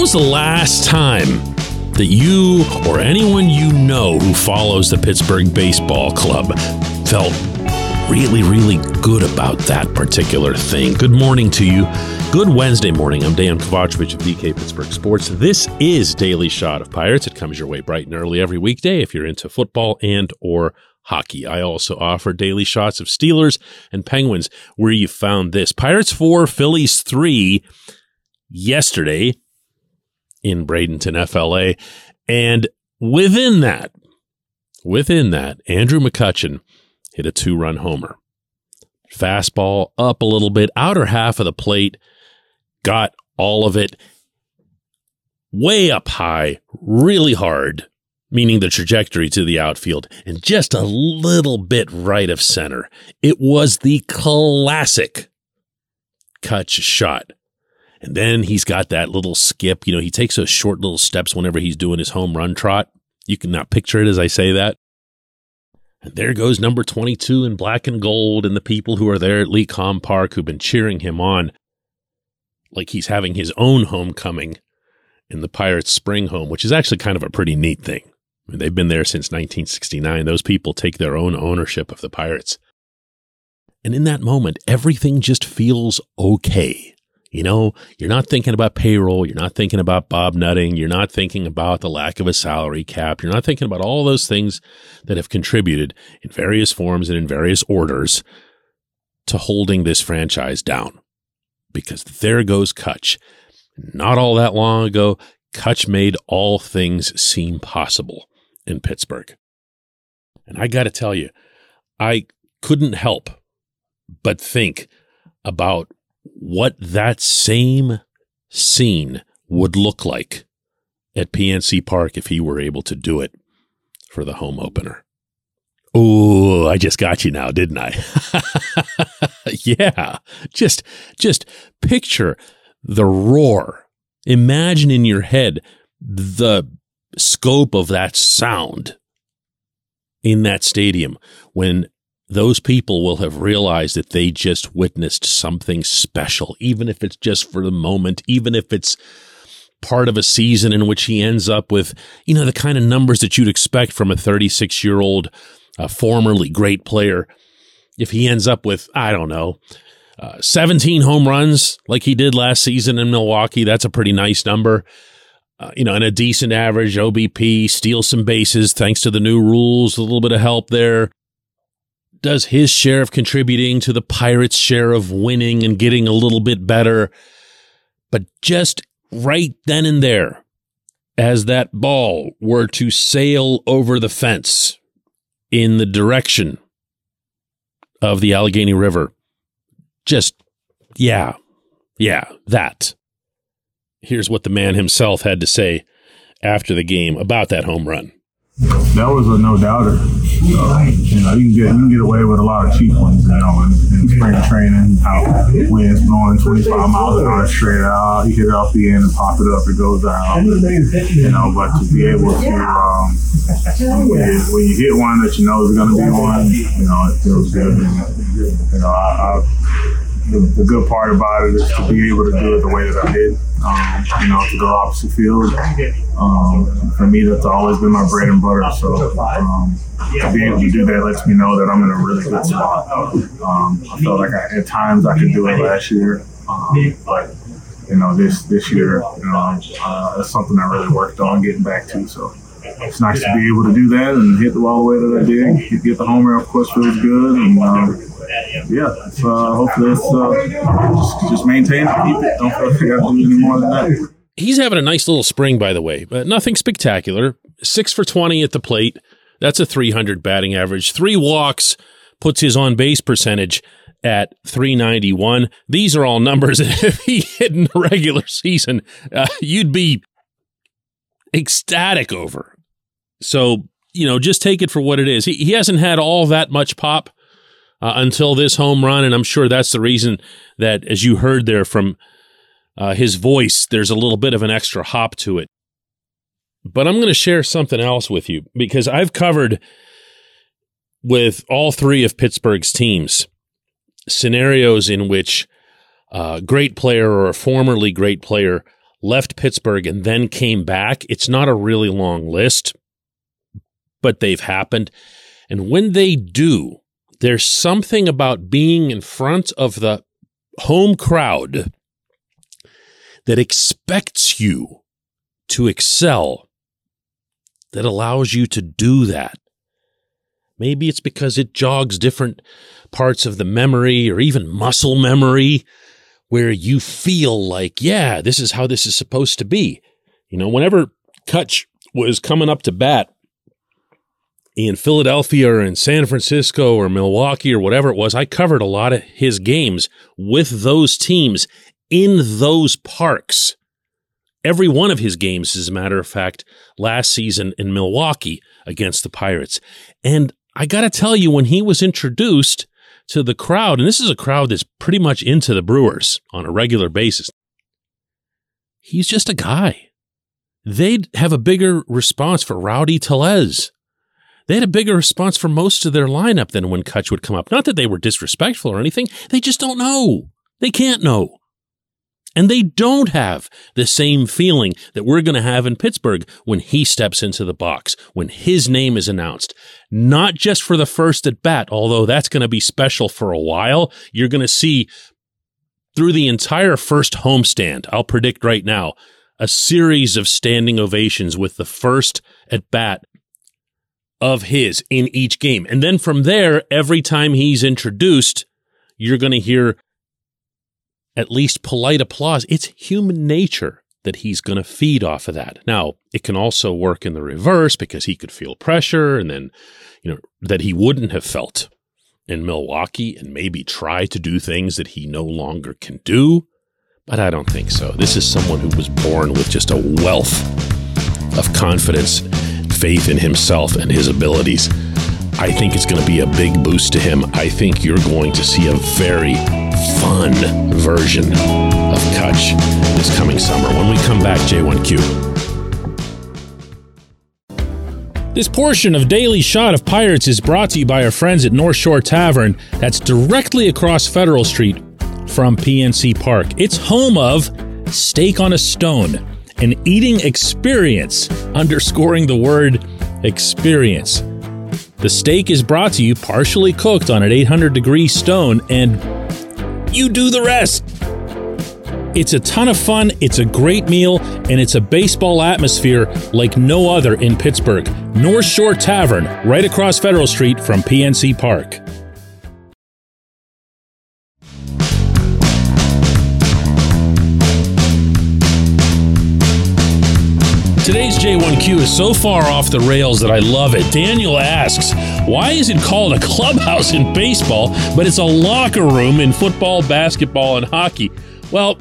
was the last time that you or anyone you know who follows the Pittsburgh Baseball Club felt really, really good about that particular thing? Good morning to you. Good Wednesday morning. I'm Dan Kovacevic of DK Pittsburgh Sports. This is Daily Shot of Pirates. It comes your way bright and early every weekday if you're into football and or hockey. I also offer daily shots of Steelers and Penguins where you found this. Pirates 4, Phillies 3 yesterday in Bradenton, FLA. And within that, Andrew McCutchen hit a 2-run homer. Fastball up a little bit, outer half of the plate, got all of it way up high, really hard, meaning the trajectory to the outfield, and just a little bit right of center. It was the classic Kutch shot. And then he's got that little skip. You know, he takes those short little steps whenever he's doing his home run trot. You can now picture it as I say that. And there goes number 22 in black and gold, and the people who are there at Lecom Park who've been cheering him on like he's having his own homecoming in the Pirates' spring home, which is actually kind of a pretty neat thing. I mean, they've been there since 1969. Those people take their own ownership of the Pirates. And in that moment, everything just feels okay. You know, you're not thinking about payroll. You're not thinking about Bob Nutting. You're not thinking about the lack of a salary cap. You're not thinking about all those things that have contributed in various forms and in various orders to holding this franchise down. Because there goes Kutch. Not all that long ago, Kutch made all things seem possible in Pittsburgh. And I got to tell you, I couldn't help but think about what that same scene would look like at PNC Park if he were able to do it for the home opener. Oh, I just got you now, didn't I? Yeah, just picture the roar. Imagine in your head the scope of that sound in that stadium when those people will have realized that they just witnessed something special, even if it's just for the moment, even if it's part of a season in which he ends up with, you know, the kind of numbers that you'd expect from a 36-year-old formerly great player. If he ends up with, I don't know, 17 home runs like he did last season in Milwaukee, that's a pretty nice number. And a decent average OBP, steal some bases thanks to the new rules, a little bit of help there. Does his share of contributing to the Pirates' share of winning and getting a little bit better. But just right then and there, as that ball were to sail over the fence in the direction of the Allegheny River, that. Here's what the man himself had to say after the game about that home run. That was a no-doubter. You can get away with a lot of cheap ones, in spring training, how winds blowing 25 miles an hour straight out, you hit it off the end and pop it up, it goes out. But to be able to, when you hit one that you know is going to be one, it feels good. The good part about it is to be able to do it the way that I did, to go opposite field. For me, that's always been my bread and butter. So to be able to do that lets me know that I'm in a really good spot. I felt like at times I could do it last year, but this year, that's something I really worked on getting back to. So it's nice to be able to do that and hit the ball the way that I did. Get the homer, of course, feels good. And hopefully it's just maintain it, keep it. Don't feel like I got to do any more than that. He's having a nice little spring, by the way, but nothing spectacular. 6 for 20 at the plate. That's a 300 batting average. 3 walks puts his on-base percentage at .391. These are all numbers that if he hit in the regular season, you'd be ecstatic over. So, just take it for what it is. He hasn't had all that much pop until this home run, and I'm sure that's the reason that, as you heard there from his voice, there's a little bit of an extra hop to it. But I'm going to share something else with you, because I've covered with all 3 of Pittsburgh's teams scenarios in which a great player or a formerly great player left Pittsburgh and then came back. It's not a really long list, but they've happened. And when they do, there's something about being in front of the home crowd that expects you to excel, that allows you to do that. Maybe it's because it jogs different parts of the memory or even muscle memory where you feel like, yeah, this is how this is supposed to be. You know, whenever Kutch was coming up to bat in Philadelphia or in San Francisco or Milwaukee or whatever it was, I covered a lot of his games with those teams in those parks. Every one of his games, as a matter of fact, last season in Milwaukee against the Pirates. And I got to tell you, when he was introduced to the crowd, and this is a crowd that's pretty much into the Brewers on a regular basis, he's just a guy. They'd have a bigger response for Rowdy Tellez. They had a bigger response for most of their lineup than when Kutch would come up. Not that they were disrespectful or anything. They just don't know. They can't know. And they don't have the same feeling that we're going to have in Pittsburgh when he steps into the box, when his name is announced. Not just for the first at bat, although that's going to be special for a while. You're going to see through the entire first homestand, I'll predict right now, a series of standing ovations with the first at bat of his in each game. And then from there, every time he's introduced, you're going to hear at least polite applause. It's human nature that he's going to feed off of that. Now, it can also work in the reverse because he could feel pressure and then, that he wouldn't have felt in Milwaukee and maybe try to do things that he no longer can do. But I don't think so. This is someone who was born with just a wealth of confidence, faith in himself and his abilities. I think it's going to be a big boost to him. I think you're going to see a very fun version of Kutch this coming summer. When we come back, J1Q. This portion of Daily Shot of Pirates is brought to you by our friends at North Shore Tavern. That's directly across Federal Street from PNC Park. It's home of Steak on a Stone, an eating experience, underscoring the word experience. The steak is brought to you partially cooked on an 800-degree stone, and you do the rest. It's a ton of fun, it's a great meal, and it's a baseball atmosphere like no other in Pittsburgh. North Shore Tavern, right across Federal Street from PNC Park. Today's J1Q is so far off the rails that I love it. Daniel asks, why is it called a clubhouse in baseball, but it's a locker room in football, basketball, and hockey? Well,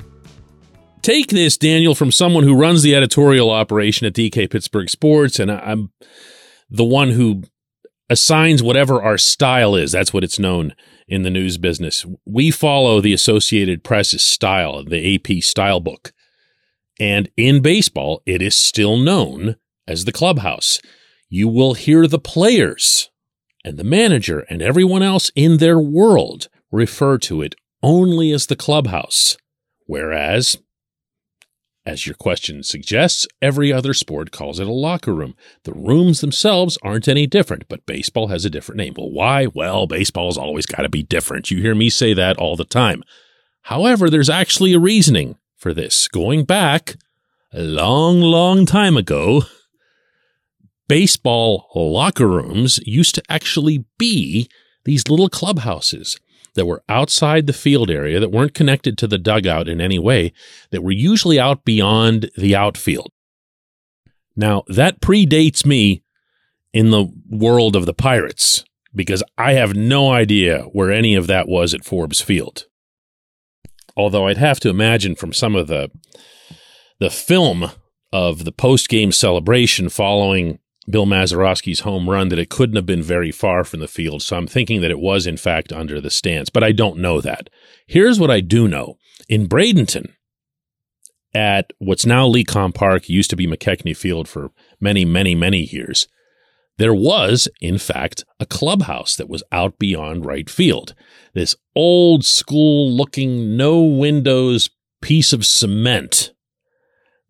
take this, Daniel, from someone who runs the editorial operation at DK Pittsburgh Sports, and I'm the one who assigns whatever our style is. That's what it's known in the news business. We follow the Associated Press's style, the AP style book. And in baseball, it is still known as the clubhouse. You will hear the players and the manager and everyone else in their world refer to it only as the clubhouse. Whereas, as your question suggests, every other sport calls it a locker room. The rooms themselves aren't any different, but baseball has a different name. Well, why? Well, baseball's always got to be different. You hear me say that all the time. However, there's actually a reasoning for this. Going back a long, long time ago, baseball locker rooms used to actually be these little clubhouses that were outside the field area, that weren't connected to the dugout in any way, that were usually out beyond the outfield. Now, that predates me in the world of the Pirates, because I have no idea where any of that was at Forbes Field. Although I'd have to imagine from some of the film of the post-game celebration following Bill Mazeroski's home run that it couldn't have been very far from the field. So I'm thinking that it was, in fact, under the stands. But I don't know that. Here's what I do know. In Bradenton, at what's now Lecom Park, used to be McKechnie Field for many, many, many years, there was, in fact, a clubhouse that was out beyond right field. This old school looking, no windows piece of cement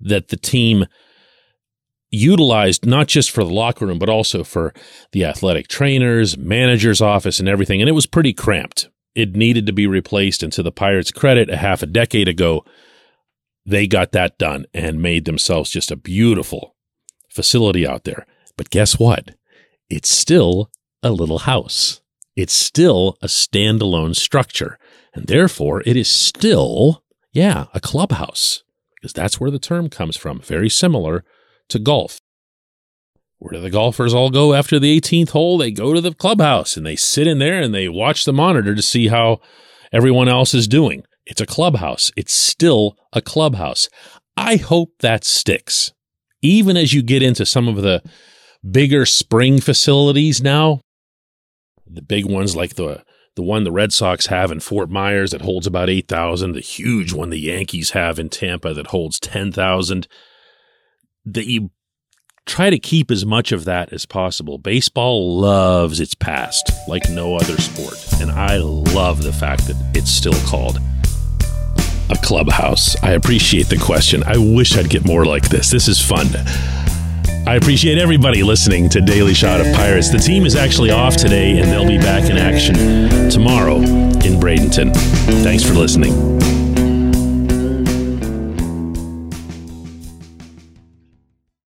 that the team utilized not just for the locker room, but also for the athletic trainers, manager's office, and everything. And it was pretty cramped. It needed to be replaced. And to the Pirates' credit, a half a decade ago, they got that done and made themselves just a beautiful facility out there. But guess what? It's still a little house. It's still a standalone structure. And therefore, it is still, a clubhouse. Because that's where the term comes from. Very similar to golf. Where do the golfers all go after the 18th hole? They go to the clubhouse and they sit in there and they watch the monitor to see how everyone else is doing. It's a clubhouse. It's still a clubhouse. I hope that sticks. Even as you get into some of the bigger spring facilities now, the big ones like the one the Red Sox have in Fort Myers that holds about 8,000, the huge one the Yankees have in Tampa that holds 10,000, that you try to keep as much of that as possible. Baseball loves its past like no other sport, and I love the fact that it's still called a clubhouse. I appreciate the question. I wish I'd get more like this. This is fun. I appreciate everybody listening to Daily Shot of Pirates. The team is actually off today, and they'll be back in action tomorrow in Bradenton. Thanks for listening.